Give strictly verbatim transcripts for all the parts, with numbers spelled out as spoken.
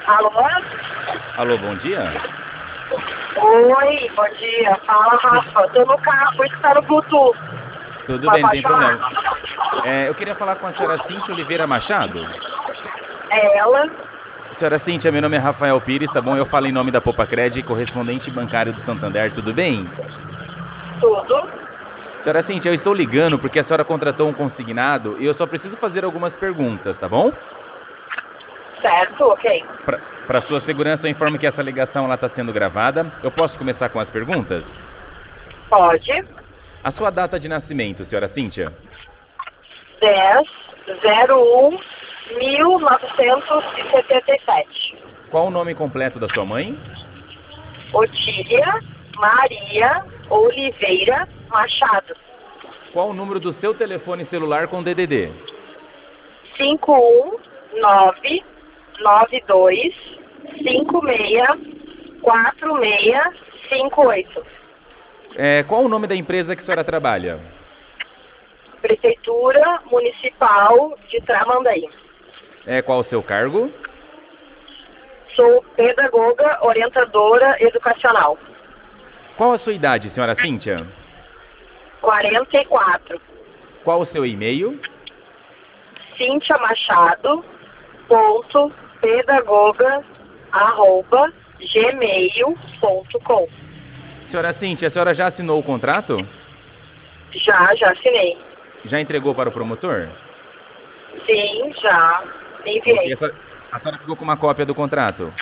Alô? Alô, bom dia. Oi, bom dia. Fala, Rafa. Tô no carro, vou escutar no Bluetooth. Tudo Pode bem, não tem falar? problema. É, eu queria falar com a senhora Cíntia Oliveira Machado. É ela? Senhora Cíntia, meu nome é Rafael Pires, tá bom? Eu falo em nome da Popacred, correspondente bancário do Santander, tudo bem? Tudo? Senhora Cíntia, eu estou ligando porque a senhora contratou um consignado e eu só preciso fazer algumas perguntas, tá bom? Certo, ok. Para sua segurança, eu informo que essa ligação está sendo gravada. Eu posso começar com as perguntas? Pode. A sua data de nascimento, senhora Cíntia? dez zero um mil novecentos e setenta e sete. Qual o nome completo da sua mãe? Otília Maria Oliveira Machado. Qual o número do seu telefone celular com D D D? cinco um nove nove dois cinco seis quatro seis cinco oito. É, qual o nome da empresa que a senhora trabalha? Prefeitura Municipal de Tramandaí. É, qual o seu cargo? Sou pedagoga orientadora educacional. Qual a sua idade, senhora Cíntia? quarenta e quatro. Qual o seu e-mail? Cíntia Machado ponto pedagoga arroba gmail ponto com. Senhora Cíntia, a senhora já assinou o contrato? Já, já assinei. Já entregou para o promotor? Sim, já Ok, enviei. a senhora, a senhora ficou com uma cópia do contrato?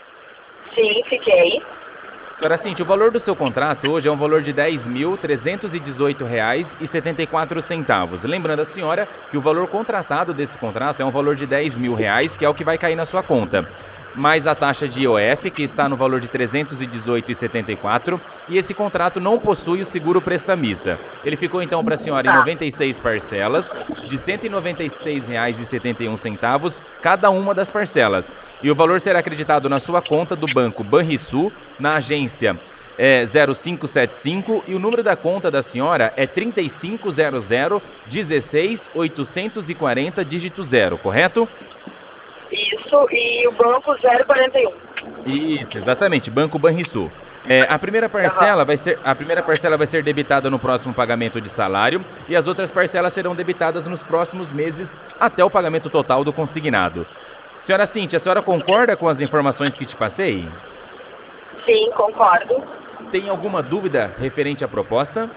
Sim, fiquei. Senhora Cíntia, o valor do seu contrato hoje é um valor de dez mil trezentos e dezoito reais e setenta e quatro centavos. Lembrando a senhora que o valor contratado desse contrato é um valor de dez mil reais, que é o que vai cair na sua conta. Mais a taxa de I O F, que está no valor de trezentos e dezoito reais e setenta e quatro centavos, e esse contrato não possui o seguro prestamista. Ele ficou então para a senhora em Tá. noventa e seis parcelas, de cento e noventa e seis reais e setenta e um centavos, cada uma das parcelas. E o valor será acreditado na sua conta do Banco Banrisul, na agência é, zero cinco sete cinco, e o número da conta da senhora é trinta e cinco zero zero um seis oitocentos e quarenta, dígito zero, correto? Isso, e o banco zero quarenta e um. Isso, exatamente, Banco Banrisul. É, a primeira parcela Aham. vai ser a primeira parcela vai ser debitada no próximo pagamento de salário e as outras parcelas serão debitadas nos próximos meses até o pagamento total do consignado. Senhora Cíntia, a senhora concorda com as informações que te passei? Sim, concordo. Tem alguma dúvida referente à proposta?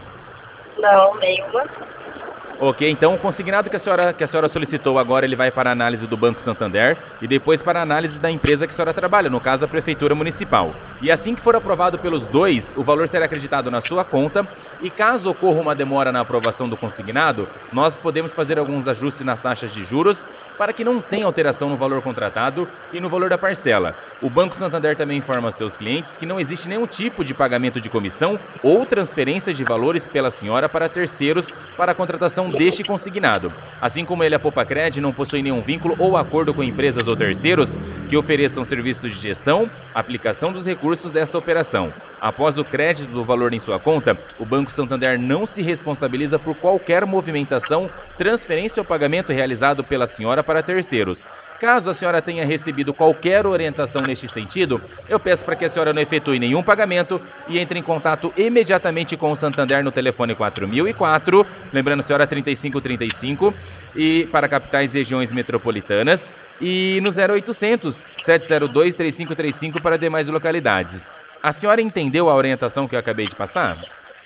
Não, nenhuma. Ok, então o consignado que a senhora, que a senhora solicitou agora, ele vai para a análise do Banco Santander e depois para a análise da empresa que a senhora trabalha, no caso a Prefeitura Municipal. E assim que for aprovado pelos dois, o valor será acreditado na sua conta e caso ocorra uma demora na aprovação do consignado, nós podemos fazer alguns ajustes nas taxas de juros para que não tenha alteração no valor contratado e no valor da parcela. O Banco Santander também informa aos seus clientes que não existe nenhum tipo de pagamento de comissão ou transferência de valores pela senhora para terceiros para a contratação deste consignado. Assim como ele, a Popacred, não possui nenhum vínculo ou acordo com empresas ou terceiros que ofereçam serviços de gestão, aplicação dos recursos desta operação. Após o crédito do valor em sua conta, o Banco Santander não se responsabiliza por qualquer movimentação, transferência ou pagamento realizado pela senhora para terceiros. Caso a senhora tenha recebido qualquer orientação neste sentido, eu peço para que a senhora não efetue nenhum pagamento e entre em contato imediatamente com o Santander no telefone quatro mil e quatro, lembrando a senhora trinta e cinco trinta e cinco, e para capitais e regiões metropolitanas, e no zero oitocentos, sete zero dois, três cinco três cinco para demais localidades. A senhora entendeu a orientação que eu acabei de passar?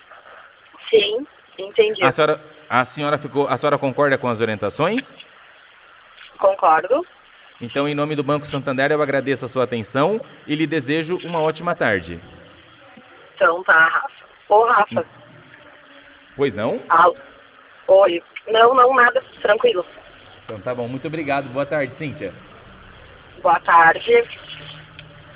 Sim, entendi. A senhora, a senhora ficou, a senhora concorda com as orientações? Concordo. Então, em nome do Banco Santander, eu agradeço a sua atenção e lhe desejo uma ótima tarde. Então tá, Rafa. Ô, Rafa. Pois não? Alô. Oi. Não, não, nada. Tranquilo. Então tá bom, muito obrigado. Boa tarde, Cíntia. Boa tarde.